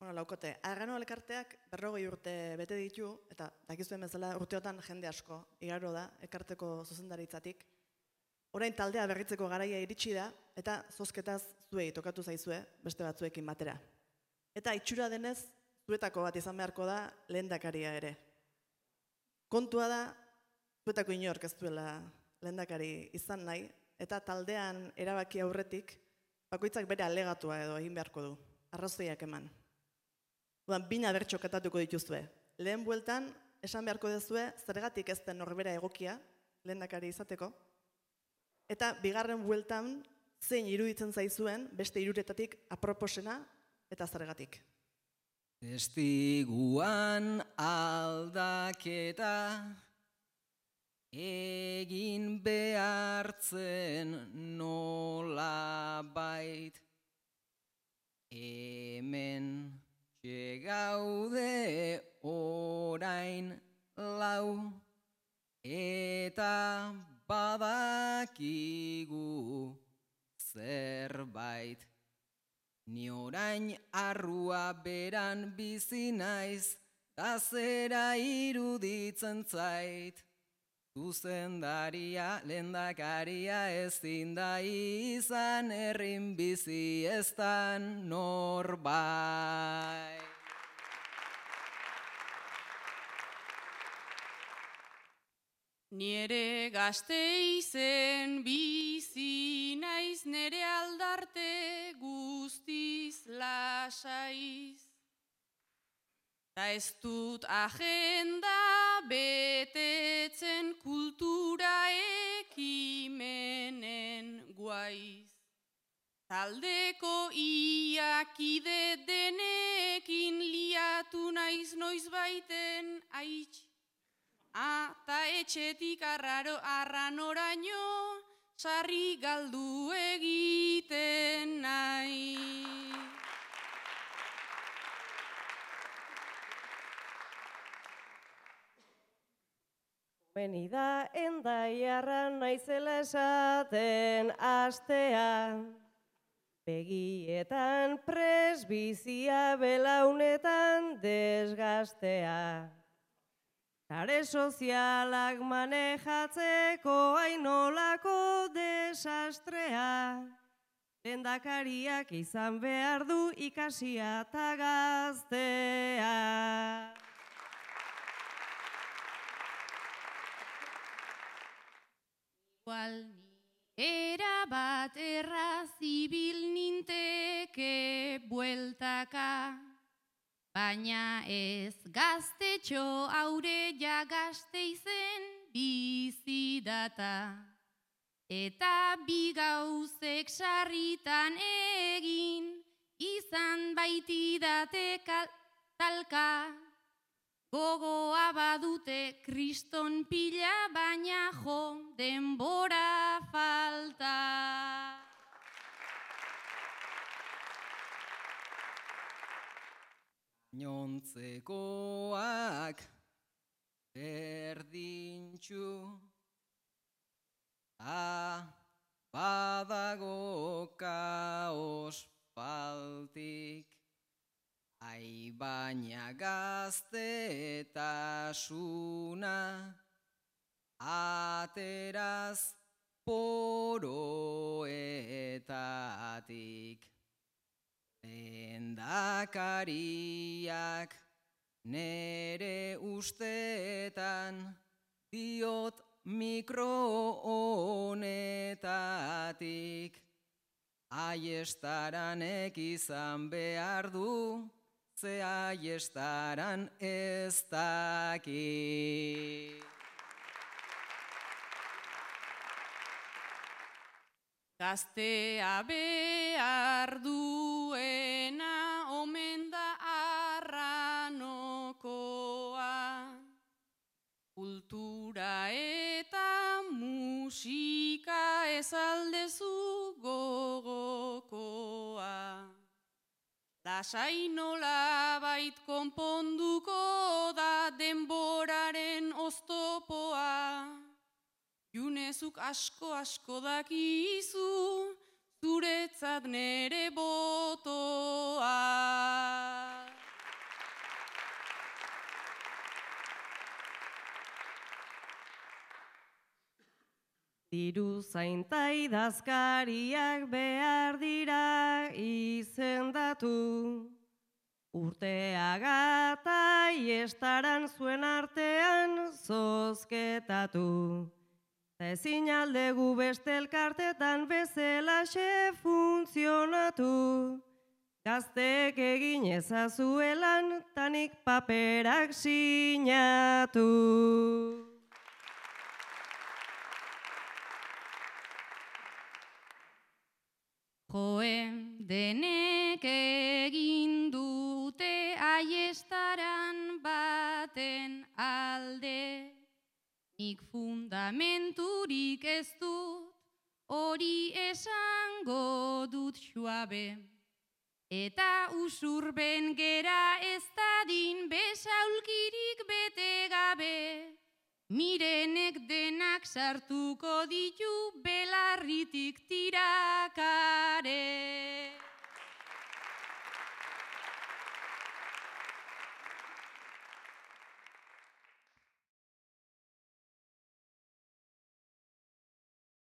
Laukote, Arrano elkarteak 40 urte bete ditu, eta dakizuen bezala urteotan jende asko igaro da elkarteko zuzendaritzatik. Orain taldea berritzeko garaia iritsi da, eta zozketaz zuei tokatu zaizue, beste batzuekin batera. Eta itxura denez, zuetako bat izan beharko da lehendakaria ere. Kontua da, zuetako inork ez duela lehendakari izan nahi, eta taldean erabaki aurretik, bakoitzak bere alegatua edo egin beharko du, arrazoiak eman. Bina bertso katatuko dituzue. Lehen bueltan, esan beharko duzue, zergatik ez den norbera egokia, lehendakari izateko, eta bigarren bueltan, zein iruditzen zaizuen, beste hiruretatik aproposena eta zergatik. Testiguan aldaketa egin behartzen nolabait hemen gaude orain lau eta badakigu zerbait. Ni orain arrua beran bizi naiz, ta zera iruditzen zait. Zuzendaria, lehendakaria ezin da izan, herrin bizi eztan norbait. Ni ere Gasteizen bizi naiz, nere aldarte guztiz lasaiz. Ta ez dut agenda betetzen kultura ekimenen guaiz. Taldeko iakide denekin liatu naiz noizbaiten aitz. Ta etxetik arranoraino sarri galdu egiten nahi. Beni da Endaiarra naizela esaten astea, begietan presbizia belaunetan desgastea. Sare sozialak manejatzeko ainolako desastrea, lehendakariak izan behar du ikasia eta gaztea. Igual erabat erraz ibil ninteke bueltaka, baina ez gaztetxo aure ja Gasteizen bizi data. Eta bi gauzek sarritan egin, izan baitidate talka. Gogoa badute kriston pila, baina jo denbora falta. Nontzekoak berdintxu badago kaos faltik. Baina gaztetasuna ateraz poroetatik. Lehendakariak nere ustetan diot mikro honetatik. Aiestaranek izan behar du, ze aiestaran ez daki. Gaztea behar duena omen da arranokoa, kultura eta musika ez aldezu gogokoa. Lasai nolabait konponduko da denboraren oztopoa. Junezuk asko dakizu, zuretzat nere botoa. Diru zainta idazkariak behar dira izendatu. Urteaga estaran zuen artean zozketatu. Ezin aldegu beste elkartetan bezalaxe funtzionatu. Gaztek egin ezazuelan tanik paperak sinatu. Joen denek egin dute aiestaran baten alde. Nik fundamenturik ez dut, hori esango dut suabe. Eta usurben gera ez dadin besaulkirik bete gabe. Mirenek denak sartuko ditu belarritik tiraka.